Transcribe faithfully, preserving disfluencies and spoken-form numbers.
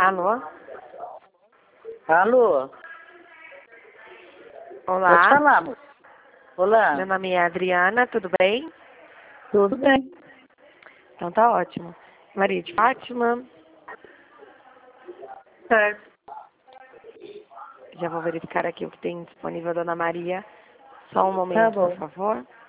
Alô? Alô? Olá. Pode falar, amor. Olá. Meu nome é Adriana, tudo bem? Tudo bem. Então tá ótimo. Maria de Fátima. Certo. Já vou verificar aqui o que tem disponível, Dona Maria. Só um Tá momento, bom. por favor.